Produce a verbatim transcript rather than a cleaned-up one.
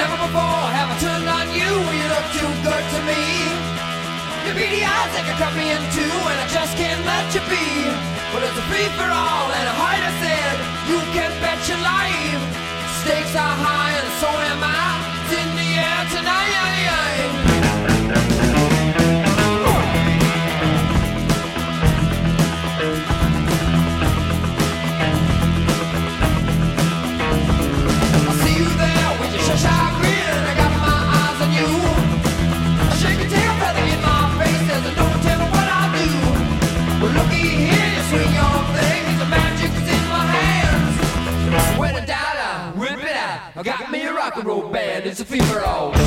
Never before have I turned on you. You look too good to me. Your beady eyes they can cut me in two, and I just can't let you be. Well, it's a free for all, and a heart I said you can bet your life. Stakes are high, and so am I. It's in the air tonight. Got me a rock and roll band, it's a fever all.